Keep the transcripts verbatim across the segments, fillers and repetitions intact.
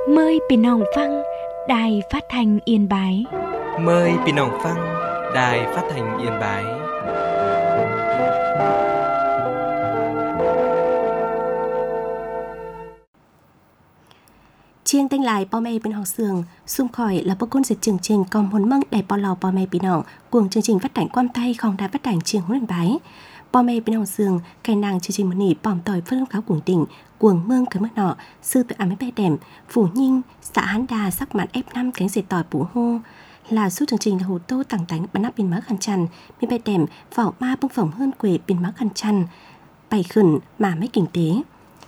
Mờiพี่น้องฟังđài phát thanh Yên Bái. Mời พี่น้องฟัง Đài Phát thanh Yên Bái. Chiêng tênh lại bò mê bên học sường, xung khỏi là bố côn dịch chương trình còn muốn mong đầy bò lò bò mê bên nọng, cuồng chương trình phát đánh quan tay không đã phát đánh chiêng huấn bái. Bò mê bên học sường, cái nàng chương trình một nỉ bòm tỏi phân kháo cuồng tỉnh, cuồng mương cái mất nọ, sư tự ám bé đẻm, phủ nhinh, xã hán đà sắc mặt ép năm cánh dệt tỏi bủ hô. Là suốt chương trình là hồ tô tặng tánh bắn nắp bên má khăn chăn, bên bé đẻm, vỏ ma bông phỏng hơn quê bên má khăn chăn, bày khẩn mà mấy kinh tế.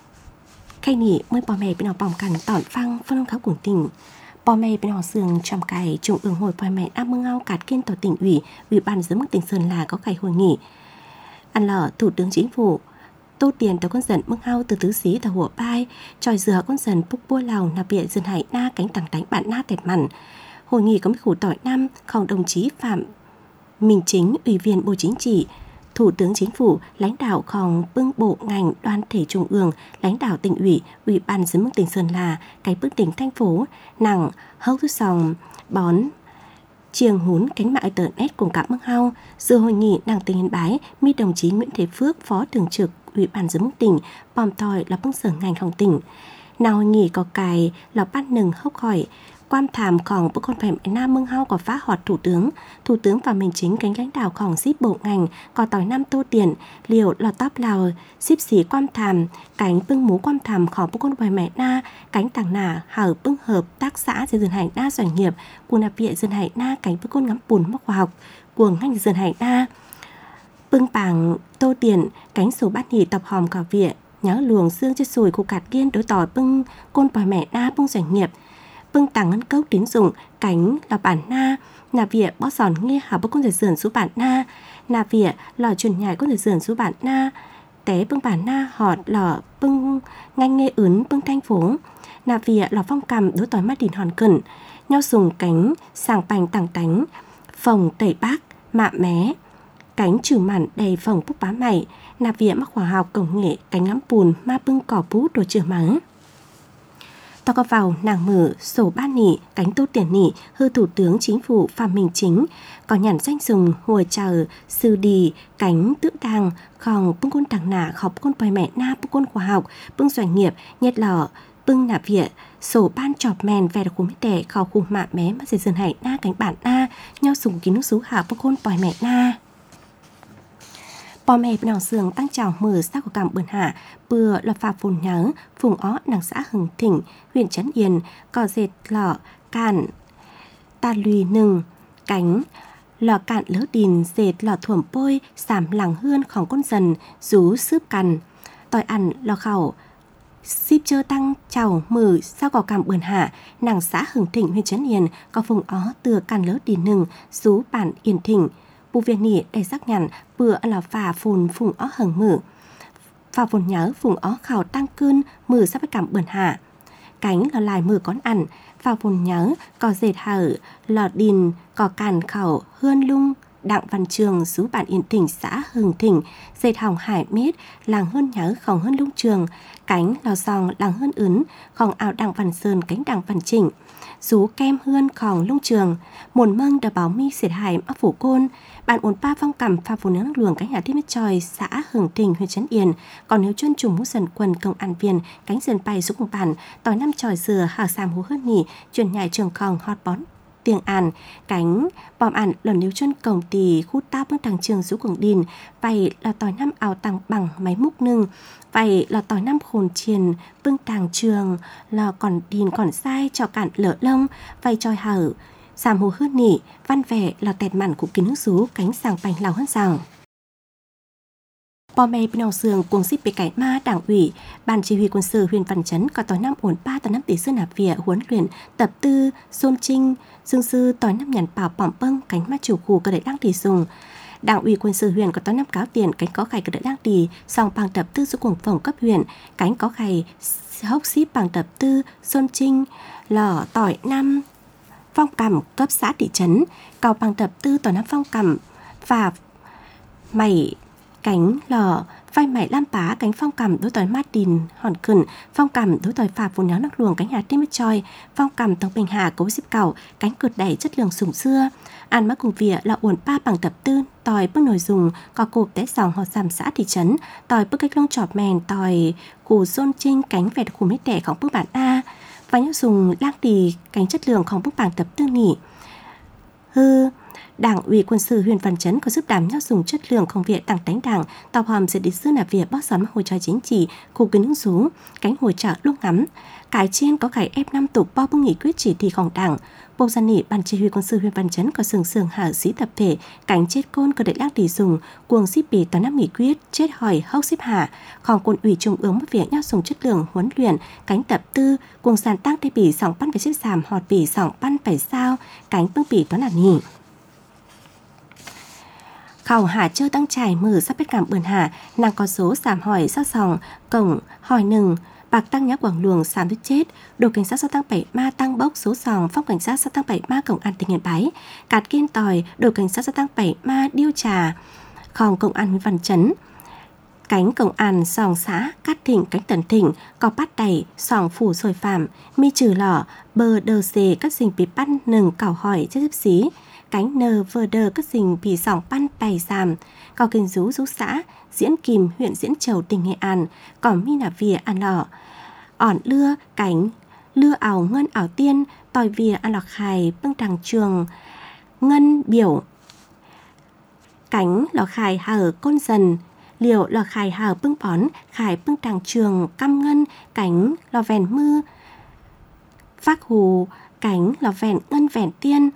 Khay nỉ mới bò mẹ bên họ bỏng cằn tỏn phăng phân kháo cuồng tỉnh. Bò mẹ bên họ sườn trong cài trung ương hội bò mẹ áp mương ao cạt kiên tòa tỉnh ủy, ủy ban giám mức tỉnh Sơn là có cài hội nghị. Ăn lở thủ tướng chính phủ tô tiền tàu con dần mương ao từ tứ xí tàu hùa bai, tròi dừa con dần búc bua lào nạp bịa dân hải na cánh tảng đánh bạn na tẹt mặn. Hội nghị có mấy khủ tỏi năm không đồng chí Phạm Minh Chính, ủy viên Bộ Chính trị, Thủ tướng Chính phủ, lãnh đạo khòng bưng bộ ngành đoàn thể trung ương, lãnh đạo tỉnh ủy, ủy ban giám mức tỉnh Sơn La, cái bước tỉnh thành phố, nàng hâu thứ sòng, bón, chiêng hún cánh mạng tờ nét cùng cả mương hao. Dự hội nghị nàng tỉnh Yên Bái, mi đồng chí Nguyễn Thế Phước, phó thường trực ủy ban giám mức tỉnh, bòm tỏi là bưng sở ngành hồng tỉnh. Nào hội nghị có cài là bắt nừng hốc hỏi, quan thảm khòng bữa con phải nam mương hao có phá hoạt thủ tướng thủ tướng và mình chính cánh lãnh đạo khòng ship bộ ngành có tỏi năm tô tiền liều lò tóc lào ship xí quan thảm cánh bưng mú quan thảm khòng bữa con phải mẹ na cánh tàng nả hở bưng hợp tác xã dưới dân hải na doanh nghiệp cuồng nạp viện dân hải na cánh bữa con ngắm bùn móc khoa học cuồng ngành dân hải na bưng bảng tô tiền cánh số bát nhị tập hòm cả viện nhớ luồng xương cho sùi khu cạt kiên đối tỏi bưng côn bò mẹ na bưng doanh nghiệp bưng tàng ngân cốc tín dụng cánh là bản na nà vỉa bó giòn nghe hảo bức con rời dườn xuống bản na nà vỉa lò chuẩn nhảy con rời dườn xuống bản na té bưng bản na họt lò bưng nganh nghe ướn bưng thanh phố nà vỉa lò phong cầm đối tỏi mắt đìn hòn cẩn nhau dùng cánh sàng bành tàng tánh phòng tẩy bác mạ mé cánh trừ mặn đầy phòng bút bá mày nà vỉa mắc khoa học công nghệ cánh ngắm bùn ma bưng cỏ bút đồ trừ mắng. Tao có vào nàng mở sổ ban nỉ cánh tô tiền nỉ hư thủ tướng chính phủ Phạm Minh Chính có nhằn danh dùng hồi chờ sư đi cánh tự đàng khòng bưng côn tàng nả khóc côn bòi mẹ na bưng côn khoa học bưng doanh nghiệp nhét lò bưng nạp viện sổ ban chọp mèn về đặc khu mít đẻ khâu khu mạ mé mà dần dần hải na cánh bản na nhau dùng kín nước xú hảo bưng côn bòi mẹ na. Bò mẹ bên nào sườn tăng trào mở sao của cảm bươn hạ bừa lập phà phồn nhớ vùng ó nàng xã Hưng Thịnh huyện Trấn Yên có dệt lọ cạn ta lùi nừng cánh lọ cạn lỡ đìn dệt lọ thuẩm bôi sảm làng hươn khòng con dần rú sướp cằn tỏi ăn lọ khẩu ship chơ tăng trào mở sao có cảm bươn hạ nàng xã Hưng Thịnh huyện Trấn Yên có vùng ó từa cạn lỡ đìn nừng rú bản Yên Thịnh bù viên nỉ đầy sắc nhằn bữa là phà phồn phùng ó hừng mở phà phồn nhớ phùng ó khảo tăng cơn mở sắp cảm bẩn hạ cánh là lại mở con ăn phà phồn nhớ có dệt hở lò đìn có càn khảo hươn lung đặng văn trường xú bản Yên Thịnh xã Hưng Thịnh dệt hỏng hải mít làng hơn nhớ khòng hơn lung trường cánh lò sòng làng hơn ướn khòng ảo đặng văn sơn cánh đặng văn chỉnh rú kem hươn khòng lung trường mồn mâng đờ báo mi xiệt hải mắc phủ côn bạn ổn pa phong cầm pha phồn nước luồng cánh nhà thiết mít tròi xã Hưng Thịnh huyện Trấn Yên còn nếu chuyên trùng mũ dần quần công an viên cánh dần bay xuống cùng bản tỏi năm tròi dừa hào sàm hú hơn nhỉ truyền nhảy trường khòng hot bón tiếng an cánh bòm ản lần nếu chân cổng tì khu tao bước thằng trường rú cùng đìn vậy là tỏi năm ảo tăng bằng máy múc nưng vậy là tỏi năm khồn triền bưng tàng trường là còn đìn còn sai cho cạn lỡ lông vậy tròi hở sàm hồ hơn nỉ văn vẻ là tẹt mặn của kín nước rú cánh sàng bành lào hơn rằng bò mẹ bên nào sườn cuồng ship bề cải ma đảng ủy ban chỉ huy quân sự huyện Văn Chấn có tỏi năm ổn ba tỏi năm tỷ sư nạp vỉa huấn luyện tập tư xôn trinh dương sư tỏi năm nhàn bảo bỏng bâng cánh ma chủ khu cơ đẩy đăng tỷ dùng đảng ủy quân sự huyện có tỏi năm cáo tiền cánh có khải cơ đẩy đăng tỷ song bằng tập tư số cuồng phòng cấp huyện cánh có khải hốc ship bằng tập tư xôn trinh lò tỏi năm phong cầm cấp xã thị trấn cao bằng tập tư tỏi năm phong cầm và mày cánh lò vai mày lam pá cánh phong cầm đối tỏi mát đình hòn cẩn phong cầm đối tỏi phà phù nháo nước luồng cánh hà tim choi phong cầm tông bình hà cố xếp cầu cánh cượt đẩy chất lượng sủng xưa ăn mắc cùng vỉa là uẩn pa bằng tập tư tỏi bước nồi dùng có cột té sòng họ giảm xã thị trấn tỏi bước cách lông trọt mèn tỏi củ xôn trinh cánh vẹt khu mít đẻของbước bản a và nhớ dùng lang đi cánh chất lượngของbước bằng tập tư nỉ hư Đảng ủy quân sự huyện Văn Chấn có giúp đảm nhau dùng chất lượng công việc đảng đánh đảng, tàu hòm sẽ đi xưa là việc bóc xóa hồi trò chính trị, khu kiến hứng rú, cánh hồi trợ lúc ngắm. Cái trên có cái ép năm tục bao bưng nghị quyết chỉ thịของđảng. Bộ dân nghị ban chỉ huy quân sự huyện Văn Chấn có sừng sừng hạ sĩ tập thể, cánh chết côn có để lác đi dùng, cuồng xíp bì toàn năm nghị quyết, chết hỏi hốc xíp hạ. Còn quân ủy trung ương mất việc nhau dùng chất lượng huấn luyện, cánh tập tư, cuồng sàn tác để bì sòng pan phải xếp giảm họt bì sòng pan phải sao, cánh bưng bì toán là nghỉ. Khảo hà chơi tăng trải mở sắp bết cảm bườn hà, nàng có số giảm hỏi sắc sòng, cổng, hỏi nừng, bạc tăng nhá quảng luồng xám đứt chết, đồ cảnh sát sao tăng bảy ma tăng bốc số sòng, phong cảnh sát sao tăng bảy ma cổng an tình hiền bái, cạt kiên tòi, đồ cảnh sát sao tăng bảy ma điêu trà, khòng công an Nguyễn Văn Chấn, cánh công an sòng xã, cát thịnh, cánh tần thịnh, có bát đẩy, sòng phủ sồi phạm, mi trừ lỏ, bờ đờ xề, các dình bị bắt nừng cảo hỏi chất xếp xí, cánh nờ vờ đờ các dình bị sòng pan bày giảm, có kinh rú rú xã, Diễn Kìm huyện Diễn Châu tỉnh Nghệ An, còn mi nà vỉa ăn lỏ, ỏn lưa cánh lưa ảo ngân ảo tiên, tòi vỉa ăn lọc khài bưng đằng trường ngân biểu, cánh lò khài hở côn dần, liệu lò khài hở bưng bón, khài bưng đằng trường căm ngân, cánh lò vèn mư phác hù, cánh lò vèn ngân vèn tiên,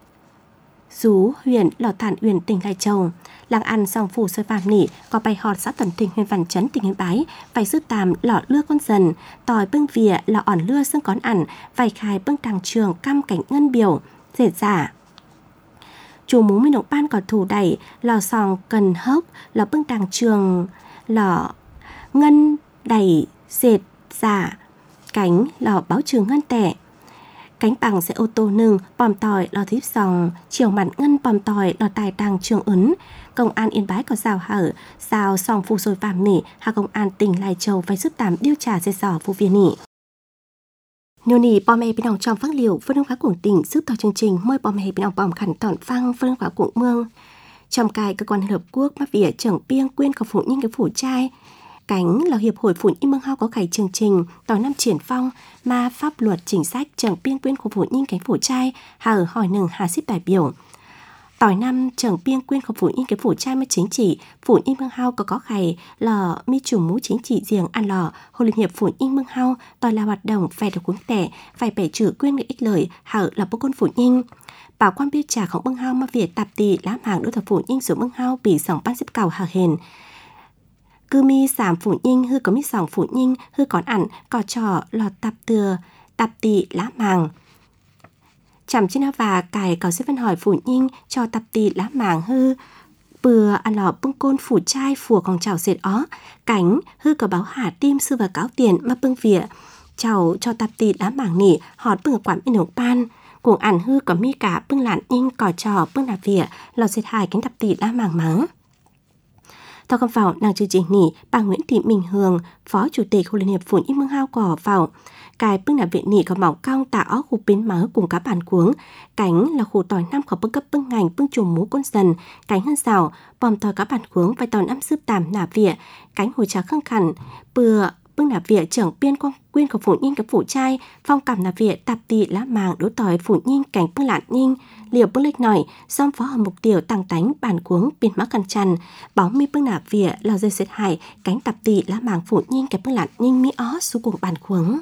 Rú huyện lò thản uyển tỉnh Lai Châu, làng ăn sòng phủ sơi phạm nỉ có bài họt xã Tuần Thịnh huyện Văn Chấn tỉnh Yên Bái, phải sư tàm lọ lưa con dần, tòi bưng vỉa lọ ỏn lưa xương cón ẩn, vài khai bưng đằng trường căm cảnh ngân biểu, dệt giả. Chủ mú minh động ban có thủ đẩy, lò sòng cần hốc, lò bưng đằng trường, lọ ngân đẩy, dệt giả, cánh lò báo trường ngân tẻ. Cánh bằng xe ô tô nừng, bòm tòi, lò thíp sòng, chiều mặt ngân bòm tòi, lò tài đằng trường ấn. Công an Yên Bái có rào hở, rào sòng phù rồi phạm nỉ, hạ công an tỉnh Lai Châu phải giúp tạm điều tra dây dò vụ việc nỉ. Nhiều nỉ bò mẹ bên đồng trong phát liệu, phân đông phá cuồng tỉnh giúp tỏ chương trình mời bò mẹ bên đồng bòm khẩn tỏn phăng phân đông phá cuồng mương. Trong cài cơ quan Liên Hợp Quốc mắc vỉa trưởng biên quyên có phụ những cái phủ trai. Cánh là Hiệp hội Phụ Nhân Mương Hao có khải chương trình tỏi năm triển phong ma pháp luật chính sách trưởng biên quyên của phụ nhân cánh phủ trai hà ở hỏi nừng hà xếp đại biểu. Tỏi năm trưởng biên quyên của phụ nhân cái phủ trai mới chính trị phụ nhân Mương Hao có có khải là mi chủ mũ chính trị riêng ăn lò Hội Liên hiệp Phụ nhân Mương Hao tỏi là hoạt động phải được cuốn tẻ phải bẻ trừ quyên người ích lợi hà là bố con phụ nhân. Bảo quan biêu trảของMương Hao mà việc tạp tì lá hàng đối thủ phụ nhân của Mương Hao bị sòng ban xếp cầu hà hền. Cứ mi giảm phụ nhân hư có mi sòng phụ nhân hư còn ẩn có trò lọt tạp từa tạp tị lá màng chằm trên áo và cài có xếp văn hỏi phụ nhân cho tạp tị lá màng hư bừa ăn lọ bưng côn phủ trai phùa còn chảo dệt ó cánh hư có báo hà tim sư và cáo tiền mà bưng vỉa chảo cho tạp tị lá màng nỉ họt bưng ở quán bên nổ pan cuồng ẩn hư có mi cả bưng lạn nhân cỏ trò bưng đạp vỉa lọt dệt hài cánh tạp tị lá màng mắng. Thao cầm vào nàng chương trình nỉ bà Nguyễn Thị Minh Hường, Phó Chủ tịch Hội Liên hiệp Phụ nhân Mương Hao cỏ vào. Cài bưng là viện nỉ có mỏng cong tả ó khu biến mớ cùng cá bản cuống. Cánh là khu tỏi năm có bưng cấp bưng ngành bưng chùm mũ con dần. Cánh hơn rào, bòm tỏi cá bản cuống vai tỏi năm sướp tàm nả vỉa. Cánh hồi trà khăng khẳng, bừa bưng nả vỉa trưởng biên quang quyên của phụ nhân cái phủ trai. Phong cảm nả vỉa tạp tị lá màng đối tỏi phụ nhân cánh bưng lạn nhân. Liều bưng lệch nổi, xóm phó hầm mục tiêu tăng tánh bản cuống biên mắc căn chăn, bóng mi bưng nả vỉa lò dây xếp hải, cánh tạp tị lá màng phụ nhân cái bưng lạn nhân mi ó xu cùng bản cuống.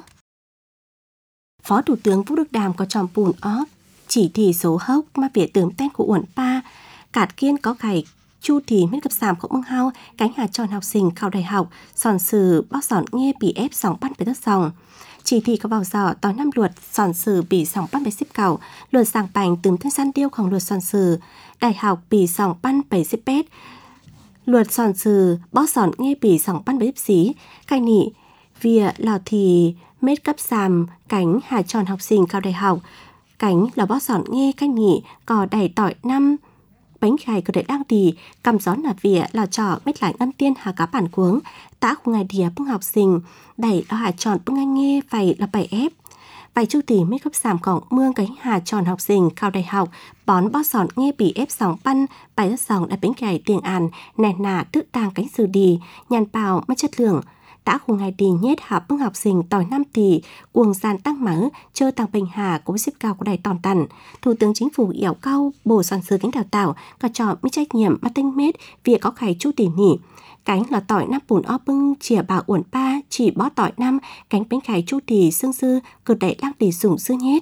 Phó Thủ tướng Vũ Đức Đàm có tròm bùn ó, chỉ thị số hốc mà vỉa tưởng tên của uẩn pa, cạt kiên có khải chu thì miết cấp giảm của Mương Hao, cánh hà tròn học sinh khảo đại học, sòn sử bóc sòn nghe bị ép sòng bắt với đất sòng. Chỉ thị có vào dò tỏi năm luật sòn sử bị sòng bắt với xếp cầu, luật sàng bành từng thân gian điêuของluật sòn sử, đại học bị sòng ban bảy xếp bét, luật sòn sử bóc sòn nghe bị sòng ban với xếp xí, cai nị, vỉa lào thì mết cấp giảm cánh hà tròn học sinh khảo đại học, cánh là bóc sòn nghe cai nị có đầy tỏi năm bánh gai có để đang đi, cầm gió là vỉa là trò mết lại ngân tiên hà cá bản cuống, tá khu ngày đìa bưng học sinh, đẩy là hà tròn bưng anh nghe phải là bảy ép. Vài chu tỷ mấy cấp giảm cổng mương cái hà tròn học sinh cao đại học, bón bó sòn nghe bị ép sòng băn, bài rất sòng đã bánh gai tiền àn, nè nà tự tàng cánh sư đi, nhàn bào mất chất lượng. Đã khu ngày đi nhét hạ bưng học sinh tỏi năm tỷ, uồng gian tăng mở, chơi tăng bình hà của xếp cao của đài toàn tần. Thủ tướng Chính phủ yểu cao, bổ soạn sư cánh đào tạo, cả trò mới trách nhiệm mà tinh mết, việc có khải chu tỷ nỉ. Cánh là tỏi năm bùn o bưng, chìa bà uẩn ba, chỉ bó tỏi năm, cánh bánh khải chu tỷ xương sư, cực đẩy lăng tỷ sủng sư nhét.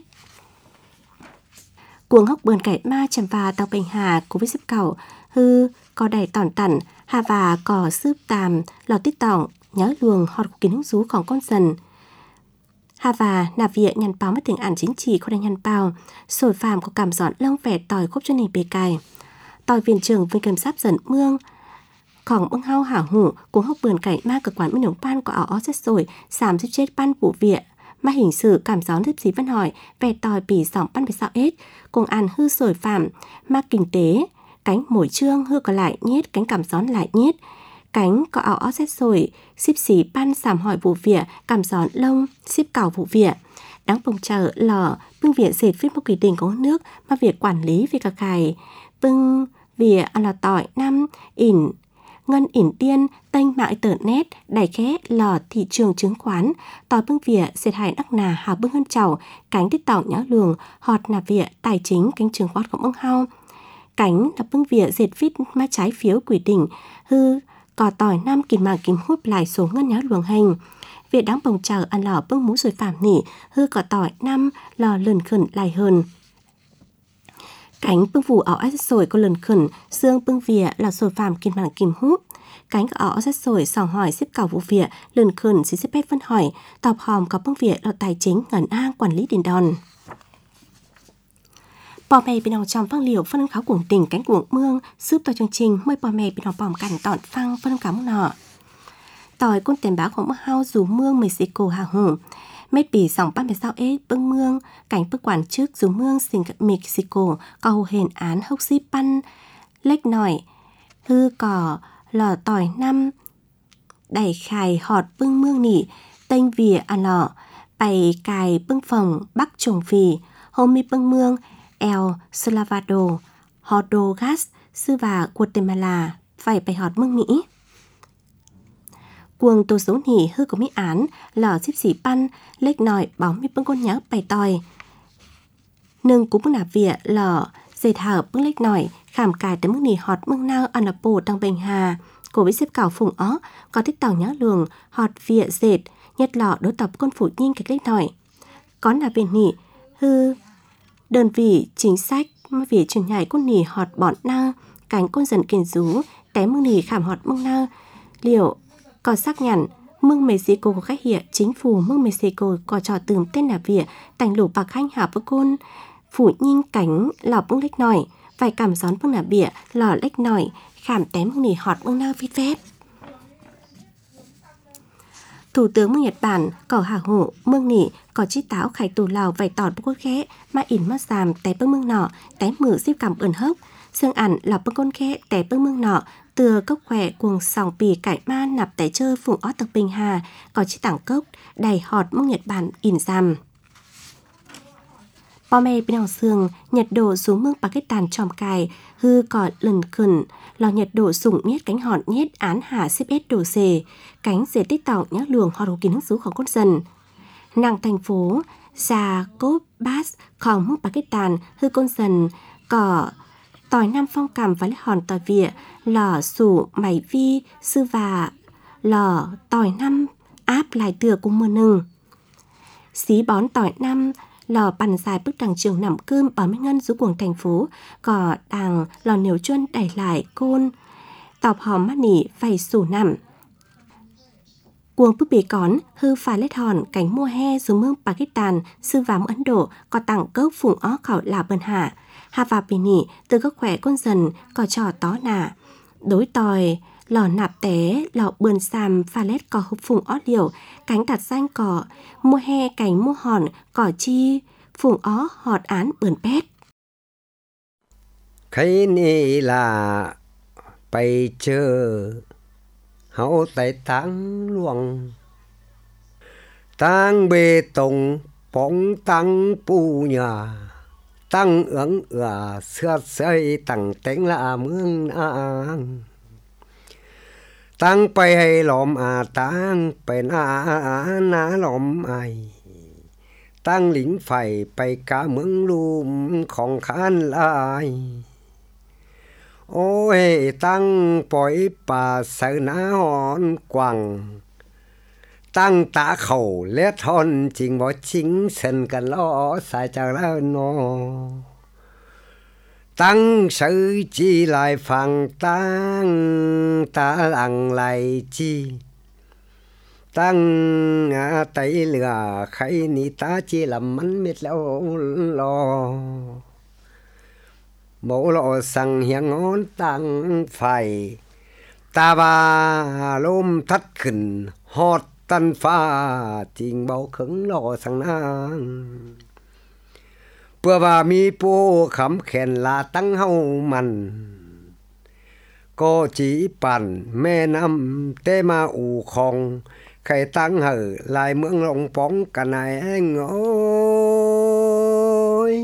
Cuồng hốc bườn cải ma chầm và tàu bình hà của xếp cao, hư, có đài toàn tần, hà và cò sướp tàm, lò tít tỏng, nhớ luồng họt của kiến hứng rúของcon dần. Hà và nà vịa nhằn báo mất tình ảnh chính trị của đành nhằn báo, sồi phàm của cảm giọn lông vẻ tỏi khúc chân hình bề cài. Tỏi viện trưởng viên kiểm sát dần mương, khỏng bưng hao hả hủ, cuốn hốc bườn cải ma cơ quan bên đồng ban của ảo ó xét rồi, giảm giúp chết ban vụ vịa. Mà hình sự cảm gió giúp gì văn hỏi, vẻ tỏi bỉ giọng ban về sao ết, cùng ăn hư sồi phàm, ma kinh tế, cánh mồi trương hư còn lại nhét, cánh cảm gió lại nhét. Cánh có ảo ó xét rồi, xíp xí ban giảm hỏi vụ vỉa, cảm gión lông, xíp cào vụ vỉa. Đáng bông chờ lò, bưng vỉa dệt viết một quy định của nước mà việc quản lý về cả khải. Bưng vỉa là tỏi năm, ỉn, ngân ỉn tiên, tênh mạng tờ nét, đẩy khé lò thị trường chứng khoán, tỏi bưng vỉa dệt hải đắc nà hào bưng hơn chầu, cánh tích tỏng nhã lường, họt nà vỉa tài chính cánh trường khoán của bưng hao. Cánh là bưng vỉa dệt viết má trái phiếu quy định, hư, cò tỏi năm kìm màng kìm hút lại số ngân nháo luồng hành. Việc đáng bồng chờ ăn lò bưng mú rồi phạm nỉ, hư cò tỏi năm lò lần khẩn lại hơn. Cánh bưng vụ ảo ách sồi có lần khẩn, xương bưng vỉa là sồi phạm kìm màng kìm hút. Cánh ảo ách sồi sòng hỏi xếp cào vụ vỉa, lần khẩn xí xếp bét phân hỏi, tọp hòm có bưng vỉa là tài chính ngẩn an quản lý đền đòn. Bò mè bên trong trong phăng liều phân âm kháo cuồng tình cánh cuồng mương giúp tỏi chương trình mới bò mè bên trong bòm cảnh tọn phăng phân âm kháo mông nọ. Tỏi con tiền báo của mưa hao dù mương Mexico hà hùng. Mết bì dòng ban về sao ế bưng mương cảnh bức quản trước dù mương sinh Mexico có hồ hền án hốc xí pan lếch nỏi hư cỏ lò tỏi năm đẩy khài họt bưng mương nỉ tênh vỉa à lọ bày cài bưng phòng bắc trồng phì hôm mi bưng mương El Salvador, Honduras, sư và Guatemala phải bày họt mương Mỹ. Cuồng tổ số nỉ hư có mỹ án lò xíp xỉ pan lếch nòi bóng mi bưng con nhá bày tòi. Nâng cú bưng nạp vỉa lò dệt hở bưng lếch nòi khảm cài tới mương nỉ họt mương nao ăn lạp bồ tăng bình hà. Cổ với xếp cảo phùng ó có tích tàu nhá lường họt vỉa dệt nhất lọ đối tập con phủ nhanh cái lếch nòi. Có nạp biển nỉ hư đơn vị chính sách mà vì truyền nhảy con nỉ họt bọn na cánh con dần kiền rú té mương nỉ khảm họt mương na liệu có xác nhận mương Mexico có khách hiện chính phủ mương Mexico có trò tường tên là vỉa tành lũ bạc khanh hạ bức côn phủ nhinh cánh lò bưng lếch nòi vài cảm gión bưng là bỉa lò lếch nòi khảm té mương nỉ họt mương na vít phép. Thủ tướng mương Nhật Bản cỏ hà hổ mương nỉ có chi táo khải tù lào vài tọt bức cốt khẽ mà ỉn mất giảm té bưng mương nọ té mử xếp cảm ẩn hốc xương ẩn lọc bưng con khẽ té bưng mương nọ từ cốc khỏe cuồng sòng bì cải ma nạp té chơi phùng ót tập bình hà có chi tảng cốc đầy họt mương Nhật Bản ỉn giảm. Bò mè bên hòng xương nhiệt độ xuống mương Pakistan tròm cài hư cọt lần khẩn lò nhiệt độ sủng nhét cánh hòn nhét án hạ xếp ết đồ xề cánh dễ tích tàu nhá luồng họt hồ kín hứng xúของcon dần. Nàng thành phố Jacobabadของmương Pakistan hư con dần cỏ tỏi nam phong cảm và lấy hòn tỏi vỉa lò sủ mày vi sư và lò tỏi năm áp lại tựa cùng mưa nừng xí bón tỏi năm lò bàn dài bức đằng trường nằm cơm bảo mấy ngân dưới cuồng thành phố cỏ đằng lò niều chuân đẩy lại côn tọp hòm mắt nỉ phải sủ nằm cuồng bức bì cón hư phải lết hòn cánh mùa he dưới mương Pakistan sư vám Ấn Độ có tặng cốc phùng ó khảo là bần hạ hà và bì nỉ từ các khỏe con dần có trò tó nả đối tòi lò nạp té lò bườn xàm pha lét có hộp phùng ó liều cánh đặt danh cỏ mua he cánh mua hòn cỏ chi phùng ó họt án bườn pét. cái này làไปเจอเขาแต่ตั้งหลวงตั้งเบตงป้องตั้งปูญาตั้งเอื้องเอื้อเสื้อเสยตั้งแต่งละเมืองนางตั้งไปให้หลอมอาตั้งไปหน้าหน้าหลอมไอตั้งหลิงไฟไปกาเมืองลุมของขานลายโอ้ยตั้งปล่อยป่าเสนาหอนกวังตั้งตาเข่าและทอนจริงบ่จริงเส้นกันล้อสายจากแล้วนอตั้งสื่อจีลายฟังตั้งตาหลังไหลจีตั้งอาไตเหลือใครนี่ตาจีลำมันเม็ดแล้วรอโมโลสังเหียงงอนตั้งไฟตาบาลมทัดขึ้นฮอดตันฟ้าจริงเบาขึงรอสังนางเพื่อว่ามีปูขำแขนลาตั้งเฮามันก็จีปั่นแม่น้ำเตมาอู่คองใครตั้งเหอลายเมืองลงป้องกันไหนโอ้ย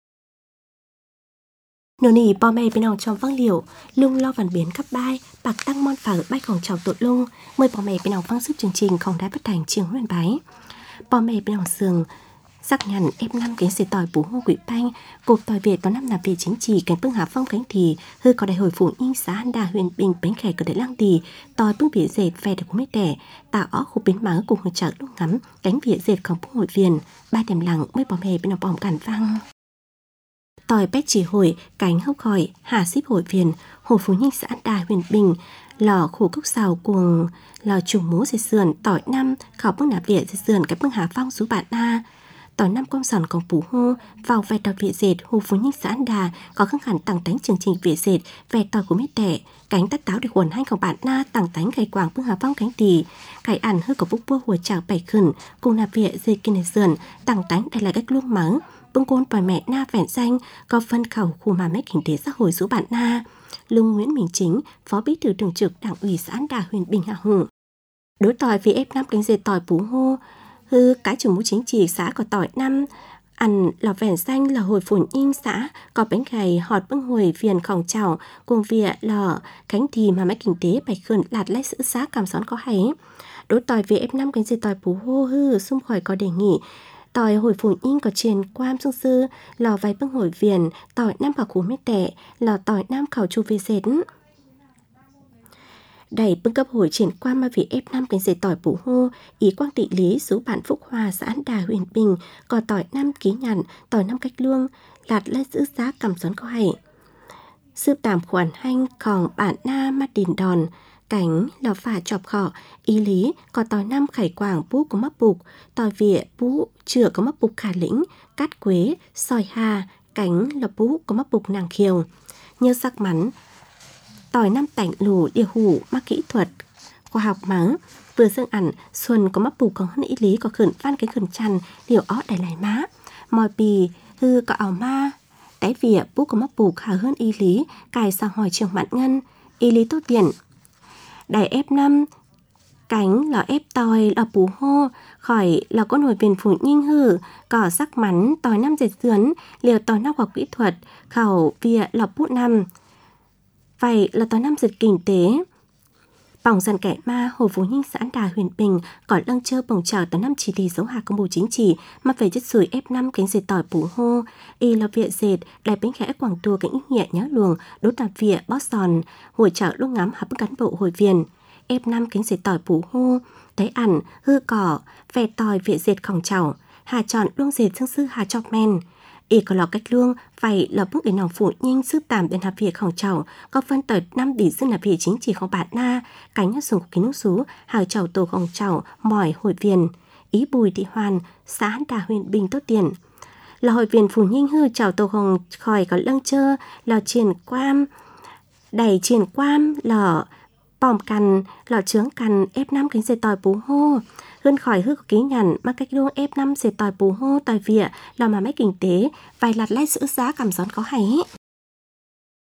Nửa nỉ bò mẹ bên ông trong văng liều, lung lo vằn biến cấp bai, bạc tăng mon phở bayของchào tụt lung, mời bò mẹ bên ông văng sức chương trình không đá bất thành trường huyền bái. Bò mẹ bên ông sườn, sắc nhằn ép năm cánh xe tỏi bú hô quỷ banh, cột tỏi Việt vào năm làm về chính trị cánh bưng hạ phong cánh thì, hư có đại hội phụ in xã đà huyền bình bánh khẻ của đại lang tì, tỏi bưng việt dệt về được của mấy đẻ, tạo ó khu bến máu cùng người chợ lúc ngắm, cánh việt dệtของผู้hội viên, ba đèm lặng mới bò mẹ bên ông bỏng cản văng. Tỏi bét chỉ hội, cánh hốc khỏi, hà xíp hội viên, hồ phú nhanh xã đà huyền bình, lò khổ cốc xào cuồng, lò trùng mú dệt sườn, tỏi năm, khảo bưng nạp việt dệt sườn cái bưng hà phong sú bạn na. Tỏi năm công sòn còn bú hô, vào vẹt tỏi việt dệt, hồ phú nhanh xã đà, có khăng hẳn tặng tánh chương trình việt dệt, vẹt tỏi của mít tẻ, cánh tắt táo được quần hai của bạn na, tặng tánh gầy quàng bưng hà phong cánh tì, cải ẩn hơi của bút bua hùa chảo bảy khẩn, cùng nạp việt dệt kinh này sườn, tặng tánh đây là cách luông mắng. Bưng côn bòi mẹ na vẹn danh có phân khẩu khu mà mấy kinh tế xã hội số bạn na. Lung Nguyễn Minh Chính, phó bí thư thường trực đảng ủy xã Đà Huyền Bình Hạ Hùng. Đối tỏi vì ép năm cánh dệt tỏi bú hô, hư cái trưởng mũ chính trị xã có tỏi năm, ăn lò vẹn danh là hồi phồn in xã có bánh gầy họt bưng hồi viền khổng chảo cùng vịa lò cánh thì mà mấy kinh tế bạch khẩn lạt lấy sự xã cảm xón có hay. Đối tỏi vì ép năm cánh dệt tỏi bú hô hư xung khỏi có đề nghị tỏi hồi phồn in có trên quam sương sư, lò váy bưng hồi viền, tỏi năm vào cú mít tẻ, lò tỏi năm khảo chu vi dệt. Đẩy bưng cấp hồi triển quam mà vì ép năm cánh dệt tỏi bú hô, ý quang tị lý số bản Phúc Hòa xã Đà Huyền Bình, có tỏi năm ký nhận, tỏi năm cách luông, lạt lấy giữ giá cầm xón có hay. Sư tàm khoản hanh còn bản na mắt đìn đòn, cánh lò phả chọc khỏ, ý lý có tỏi năm khải quảng bú có mắc bục, tỏi vịa bú chữa có mắc bục khả lĩnh, cát quế, sòi hà, cánh lò bú có mắc bục nàng khiều. Như sắc mắn, tỏi năm tảnh lù điều hủ mắc kỹ thuật, khoa học mắng, vừa dương ẩn, xuân có mắc bục còn hơn ý lý có khẩn văn cái khẩn chăn, điều ó đài lại má, mòi bì, hư có ảo ma, té vịa bú có mắc bục khả hơn ý lý, cài sang hỏi trường mạn ngân, ý lý tốt tiền. Đài ép năm, cánh lò ép tỏi lò bú hô, khỏi lò con hồi viền phủ nhanh hư, cỏ sắc mắn, tỏi năm dệt sườn, liều tỏi năm hoặc kỹ thuật, khẩu vịa lò bút năm. Vậy là tỏi năm dệt kinh tế. Bỏng dần kẻ ma, hồ phú nhanh xã Đà Huyền Bình, có lăng chơ bổng trào tỏi năm chỉ lý dấu hạ công bố chính trị, mà về chất sủi ép năm cánh dệt tỏi bú hô, y lò vịa dệt, đại bánh khẽ quảng tùa cánh ý nhẹ nhớ luồng, đốt tạp vịa, bót sòn, hồi trào lúc ngắm hấp cán bộ hồi viền. Ép năm cánh dệt tỏi bú hô, thấy ẩn, hư cỏ, vẹt tỏi vịa dệt khổng chảo, hà chọn luông dệt xương sư hà chọc men. Y có lò cách luông, vậy là bước để nòng phụ nhanh sư tàm đến hạp việc khổng chảo, có phân tỏi năm đỉ dương hạp việc chính chỉ không bạn na, cánh hạt dùng của kính nước xú, hà chảo tổ khổng chảo, mỏi hồi viền. Ý Bùi Thị Hoàn, xã Đà Huyền Bình tốt tiền. Là hội viền phủ nhanh hư chảo tổ khổng khỏi có lăng chơ, lò triển quam, đẩy triển quam, lò bòm cằn, lò trướng cằn, ép năm cánh dệt tỏi bú hô. Hơn khỏi hư có ký nhằn, mà cách luông ép năm dệt tỏi bú hô, tỏi vịa, lò mà mấy kinh tế, vài lạt lấy giữ giá cảm gión có hay.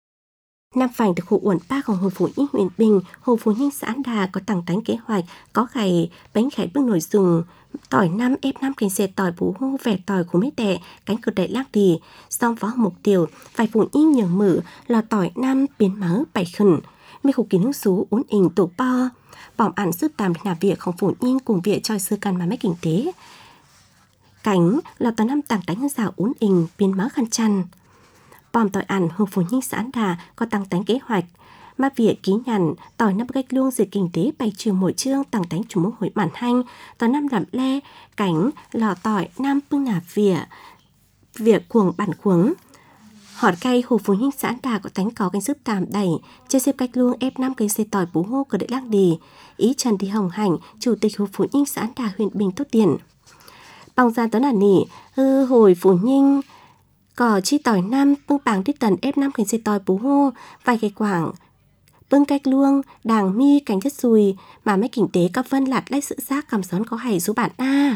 Nam Phành được khu uẩn baของHồ Phú Ninh huyện Bình, Hồ Phú Ninh xã An Đà có tăng tánh kế hoạch, có khải bánh khải bước nội dùng, tỏi năm ép năm cánh xe tỏi bú hô vẻ tỏi của mấy đẻ, cánh cực đại lác đi, song phó mục tiêu, phải Phú Ninh nhường mử là tỏi năm biến mớ bảy khẩn, mấy khu kiến hữu xú uốn hình tổ po, bỏng ăn sức tàm để làm việcของPhú Ninh cùng việc cho sư căn mà mấy kinh tế. Cánh là tỏi năm tăng tánh rào uốn hình biến mớ khăn chăn. Bòm tỏi ăn Hồ Phú Ninh xã An Đà có tăng tánh kế hoạch, mà việc ký nhận tỏi năm cách luôn dịch kinh tế bày trường mỗi chương tăng tánh chủ mục hội bản hành, tỏi năm làm le, cánh lò tỏi năm bưng nà vỉa, việc cuồng bản cuống. Họt cây Hồ Phú Ninh xã An Đà có tánh có cánh sức tạm đẩy, chơi xếp cách luôn ép năm cây xe tỏi bú hô của đại lác đi. Ý Trần Thị Hồng Hạnh, Chủ tịch Hồ Phú Ninh xã An Đà huyện Bình tốt tiền. Bằng ra tớ là nỉ, hư hồi Phú Ninh có chi tỏi năm bưng bảng đít tần ép năm cánh xe tỏi bú hô, vài cái quảng bưng cách luông, đàng mi cánh chất xùi, mà mấy kinh tế các vân lạt lấy sự giác cảm xón có hay số bản A.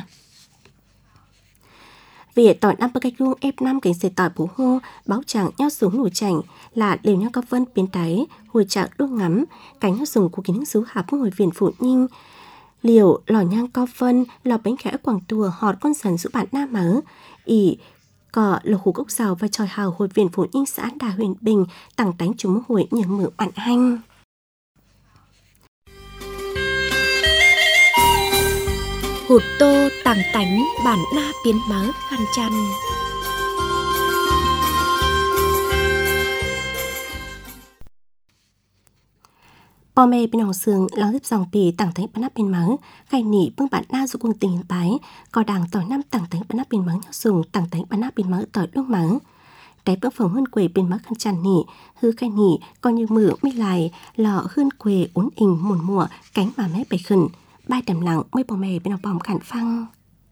Vì tỏi năm bưng cách luông ép năm cánh xe tỏi bú hô, báo chẳng nhau xuống nổi chảnh, là liều nhau các vân biến đáy, hồi trạng đuông ngắm, cánh nhau dùng của kiến xứ hạp hồi viện Phú Ninh. Liều lò nhang co vân, lò bánh khẽ quảng tùa họt con dần số bản Na mớ, ỉ có lộc khu gốc giàu và tròi hào hội viện Phú Ninh xã An Đà huyện Bình tặng tánh chúng hội nhờ mở bản hành. Hụt tô tặng tánh bản na biến mớ khăn chăn. Bò mê bên hồng sương lắng giúp dòng bì tặng tánh bản nắp bên mớ, gai nỉ bưng bản na dụ cùng tình bái, có đàng tỏi năm tặng tánh bản nắp bên mớ nhau dùng tặng tánh bản nắp bên mớ tỏi lúc mớ. Đáy bưng phòng hơn quề bên mớ khăn chăn nỉ, hư gai nỉ còn như mửa mi lại, lọ hơn quề uốn hình mùn mùa, cánh mà mé bày khẩn, bai đầm lặng mới bò mê bên hồng bòm khản phăng.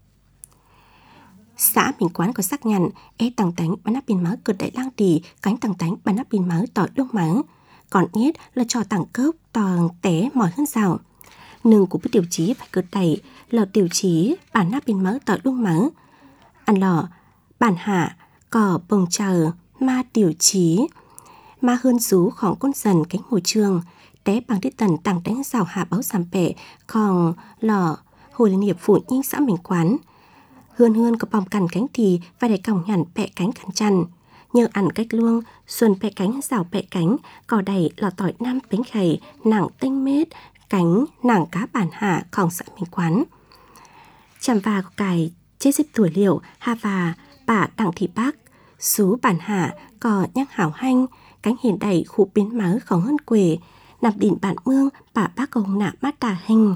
Xã mình quán có sắc nhằn, ế tặng tánh bản nắp bên mớ cực đại lang đi, cánh tặng tánh bản nắp bên mớ tỏi lúc mớ. Còn nhất là trò tặng cốc toàn té mỏi hơn rào. Nương của tiêu chí phải cực đẩy là tiêu chí bản nắp bên mớ tỏi luôn mớ. Ăn lò, bản hạ, cỏ bồng chờ, ma tiêu chí. Ma hơn rúของcon dần cánh môi trường. Té bằng đít tần tặng đánh rào hạ báo giảm bệ, còn lò hồi liên hiệp Phú Ninh xã mình quán. Hươn hươn có bòm cằn cánh thì phải để còng nhằn bẹ cánh khăn chăn. Nhờ ăn cách luông, xuân bẹ cánh rào bẹ cánh, cỏ đầy lò tỏi năm bánh khẩy, nặng tinh mết, cánh nặng cá bản hạของxã mình quán. Chàm và có cài chế xếp tuổi liệu, hà và bà đặng thị bác, xú bản hạ, cỏ nhắc hảo hanh, cánh hiền đầy khu biến máuของhơn quề, nằm đỉnh bản mương, bà bác có hồng nạ mát đà hình.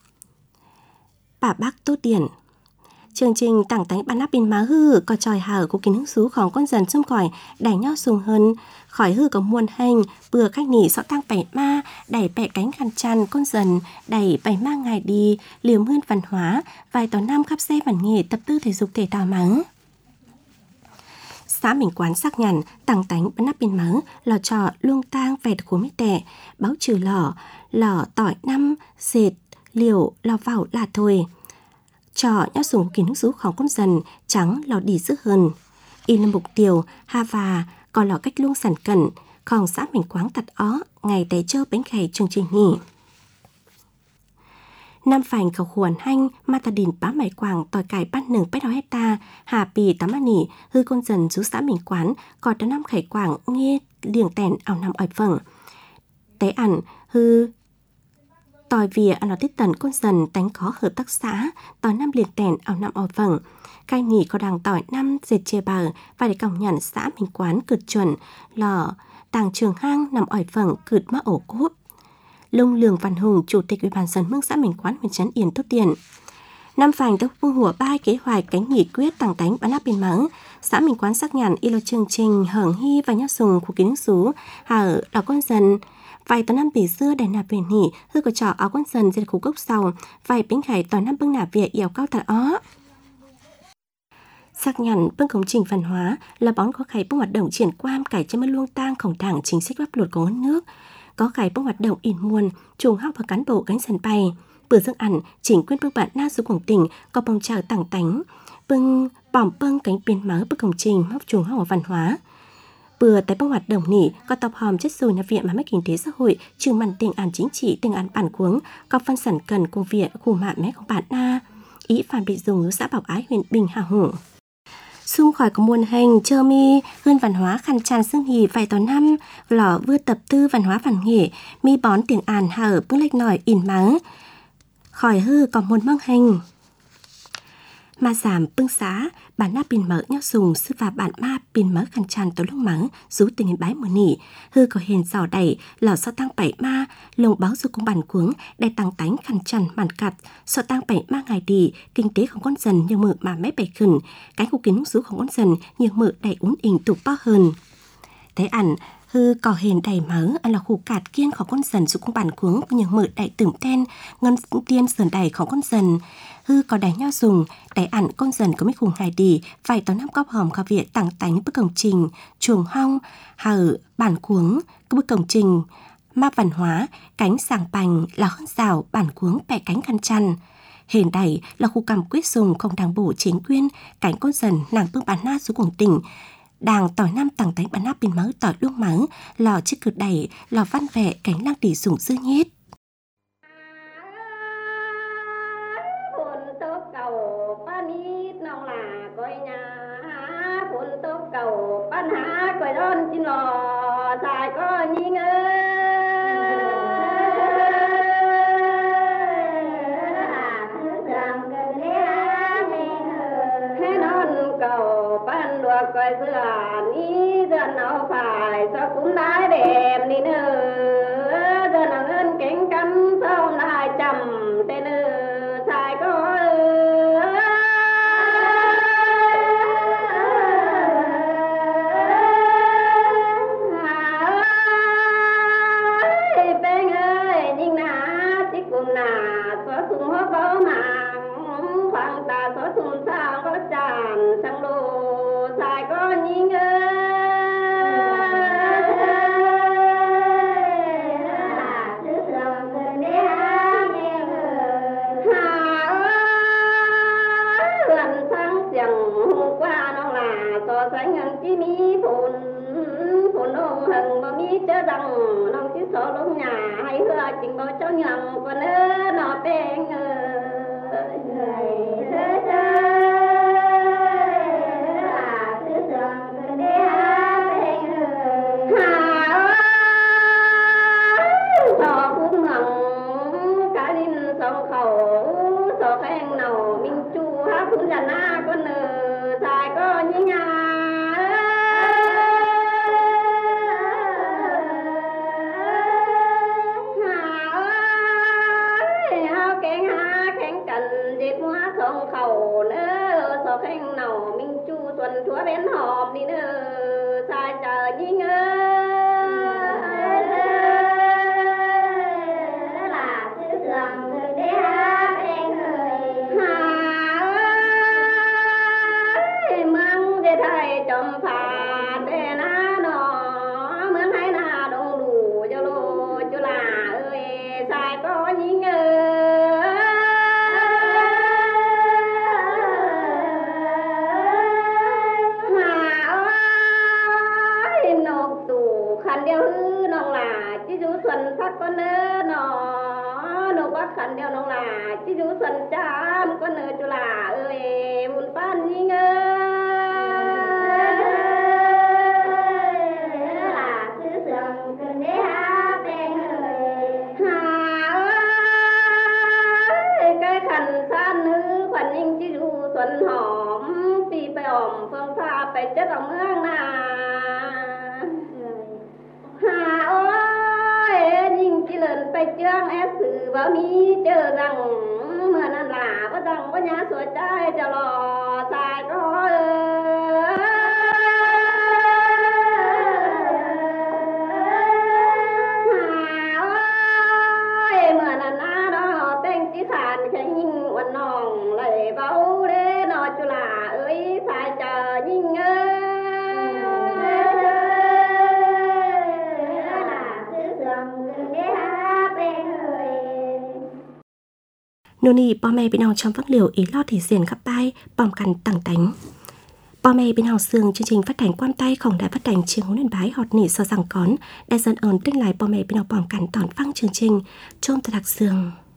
Bà bác tốt điển. Chương trình tặng tánh bản nắp bên má hư có tròi hở của kiến hữu xúของcon dần xung khỏi đẩy nhau sùng hơn khỏi hư có muôn hành bừa khách nỉ rõ tăng bảy ma đẩy bẹ cánh khăn chăn con dần đẩy bảy ma ngày đi liều mươn văn hóa vài tỏ năm khắp xe bản nghề tập tư thể dục thể thao mắng. Xã mình quán sắc nhằn tặng tánh bản nắp bên má lò trò luông tang vẹt của mấy tệ báo trừ lò lò tỏi năm dệt liều lò vào là thôi. Trò nhau dùng kiến hữuของcon dần trắng lò đi dữ hơn. Y là mục tiêu, hà và còn lò cách luôn sản cẩn, còn xã mình quáng tặt ó, ngày tế chơ bánh khẩy chương trình nhỉ. Nam Phành cầu khuẩn hanh, mà ta đình bá mải quảng tỏi cải bát nừng bét đó hecta, hà bì tám ăn nỉ, hư con dần rú xã mình quán, còn đó năm khải quảng nghe liềng tèn ảo nằm ỏi phẳng. Tế ẩn, hư tỏi vỉa ăn nó tiết tần con dần tánh có hợp tác xã, tỏi năm liền tèn ảo nằm ỏi phẳng. Cai nỉ có đằng tỏi năm dệt chè bờ và để còng nhằn xã mình quán cực chuẩn, lò tàng trường hang nằm ỏi phẳng cực mã ổ cốp. Lông Lường Văn Hùng, Chủ tịch Ủy ban dân Mương xã mình quán huyện Trấn Yên tốt tiền. Nam Phành tốc phương hùa ba kế hoạch cánh nghị quyết tàng tánh bán áp biên mắng. Xã mình quán xác nhận y lô chương trình hưởng hy và nhắc dùng của kiến số hở đỏ con dần. Vài tòa năm tỷ xưa đèn nạp về nỉ, hư có trò áo con dần dệt khu gốc sau, vài bánh khải tòa năm bưng nạp về yểu cao thật ó. Xác nhận bưng công trình văn hóa là bón có khải bưng hoạt động triển quan cải cho mất luông tang khổng đảng chính sách pháp luật của ngân nước. Có khải bưng hoạt động in muôn, trùng học và cán bộ cánh sân bay. Bữa dương ẩn, chỉnh quyên bưng bạn na số quảng tỉnh có bông trào tảng tánh, bưng bỏng bưng cánh biên máu bưng công trình móc trùng học và văn hóa. bừa tại băng hoạt động nỉ có tập hòm chất rồi nhà viện mà mấy kinh tế xã hội trường mạnh tình án chính trị tình án bản cuống có phân sản cần công viện khu mạng mẹ của bạn na ý phản bị dùng xã Bảo Ái huyện Bình Hà Hổ xung khỏi có muôn hành chơ mi hơn văn hóa khăn tràn xương hì vài tòa năm lò vừa tập tư văn hóa văn nghệ mi bón tiếng àn hà ở bước lệch nổi in mắng khỏi hư còn muôn mong hành mà giảm bưng xá bản na pin mở nhau dùng sư và bản ma pin mở khăn tràn tối lúc mắng rú tình bái mùa nỉ hư có hiền giò đẩy lò so tăng bảy ma lồng báo du công bản cuống đại tăng tánh khăn tràn màn cặt so tăng bảy ma ngày đi kinh tếของcon dần như mự mà mấy bảy khẩn cái khu kiến rúของcon dần như mự đầy uốn ỉnh tụ bao hơn thế ảnh hư có hình đầy mở ăn là khu cạt kiênของcon dần dù công bản cuống như mự đầy tưởng ten ngân tiên sườn đầyของcon dần hư có đáy nhau dùng đáy ẩn con dần có mấy khung ngày đi vài tấn năm cóp hòm có việc tặng tánh bức công trình chuồng hong hở bản cuống bức công trình ma văn hóa cánh sàng bành là hơn rào bản cuống bẻ cánh khăn chăn hình đẩy là khu cầm quyết dùng không đảng bộ chính quyền cánh con dần nàng bưng bản na xuống cùng tỉnh đàng tỏi năm tặng tánh bản na pin mớ tỏi lúc mớ lò chiếc cực đẩy lò văn vẻ cánh lang tỷ dùng dư nhết cầu ban há quay đón chín lò dài có nhí ngơ thế non cầu ban đùa quay dừa ní dừa nào phải cho cũng đái đẹp đi nữa dừa nào ơn cánh cắm sau lại chầm tên nữa dài có tình bao cháu nhằng còn ơ nó bên chúa bên hòm đi nữa sai chờ nhí ngơ là sứ sườn người đế hát em người hà ơi măng để thầy chồng phạt để na nó mướn hay na đông đủ cho lô cho là ơi sai có nhí ngơ xuân phát con nơ nó nô bác khăn đeo nó là chứ chú xuân chăm con nơ chú là ơi buồn phan nhí ngơ là sứ sườn cần đế hát đen ơi hà ơi cái khăn san nữ khoản ninh chứ chú xuân hòm vì phải ổm phương pha phải chất ở mương nà hà ơi lần phải chương ép sự vào mi chờ rằng mà nó là có rằng có nhà sửa trai cho lò xài có ơi mà nó na đó tên chỉ khàn cái nhìn quần nòng lại bao để nó cho là ơi xài chờ nhìn ơi nô nì bò mẹ bị nòng trong vắt liều ý lo thì xiển khắp bay bòm cằn tẳng tánh Bò mẹ bên hào sương chương trình phát thanh quan tayของđài phát thanh trường huấn luyện bái họt nỉ so rằng cón đại dân ơn tinh lại bò mẹ bên hào bỏng cắn tòn phăng chương trình chôm thật đặc sương